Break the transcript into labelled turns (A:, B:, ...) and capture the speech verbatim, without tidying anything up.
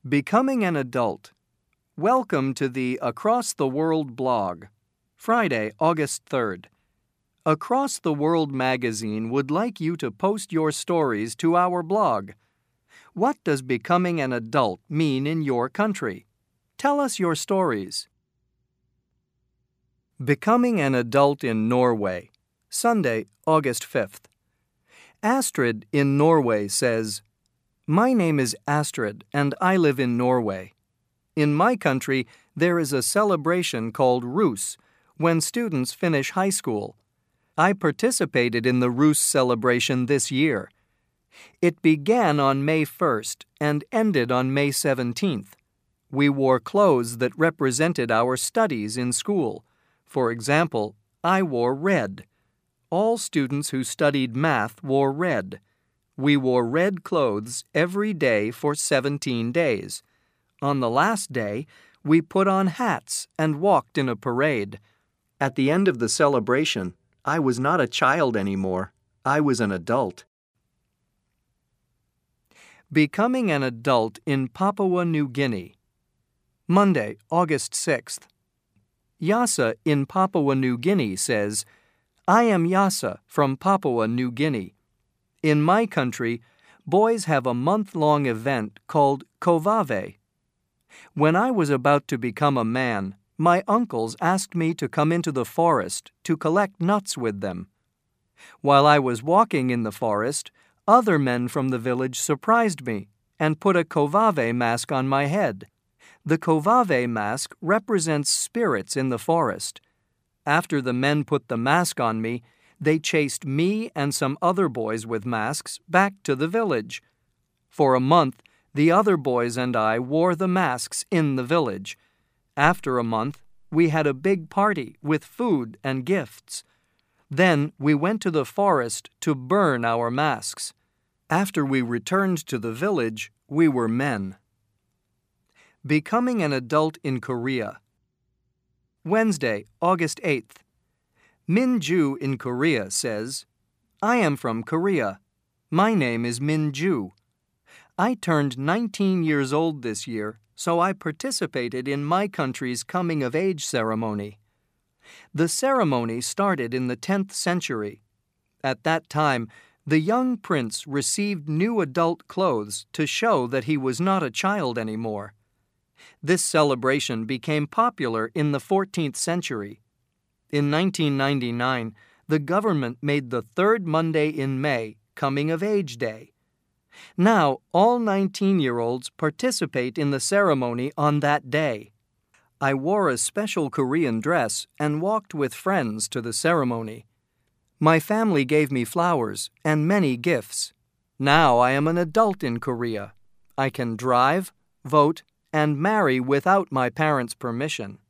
A: Becoming an adult. Welcome to the Across the World blog. Friday, August third. Across the World magazine would like you to post your stories to our blog. What does becoming an adult mean in your country? Tell us your stories. Becoming an adult in Norway. Sunday, August fifth. Astrid in Norway says, "My name is Astrid and I live in Norway. In my country, there is a celebration called Rus when students finish high school. I participated in the Rus celebration this year. It began on May first and ended on May seventeenth. We wore clothes that represented our studies in school. For example, I wore red. All students who studied math wore red. We wore red clothes every day for seventeen days. On the last day, we put on hats and walked in a parade. At the end of the celebration, I was not a child anymore. I was an adult." Becoming an adult in Papua New Guinea. Monday, August sixth. Yasa in Papua New Guinea says, "I am Yasa from Papua New Guinea. In my country, boys have a month-long event called Kovave. When I was about to become a man, my uncles asked me to come into the forest to collect nuts with them. While I was walking in the forest, other men from the village surprised me and put a Kovave mask on my head. The Kovave mask represents spirits in the forest. After the men put the mask on me, they chased me and some other boys with masks back to the village. For a month, the other boys and I wore the masks in the village. After a month, we had a big party with food and gifts. Then we went to the forest to burn our masks. After we returned to the village, we were men." Becoming an adult in Korea. Wednesday, August eighth. Min Ju in Korea says, "I am from Korea. My name is Min Ju. I turned nineteen years old this year, so I participated in my country's coming-of-age ceremony. The ceremony started in the tenth century. At that time, the young prince received new adult clothes to show that he was not a child anymore. This celebration became popular in the fourteenth century. In nineteen ninety-nine, the government made the third Monday in May Coming-of-Age Day. Now, all nineteen-year-olds participate in the ceremony on that day. I wore a special Korean dress and walked with friends to the ceremony. My family gave me flowers and many gifts. Now I am an adult in Korea. I can drive, vote, and marry without my parents' permission.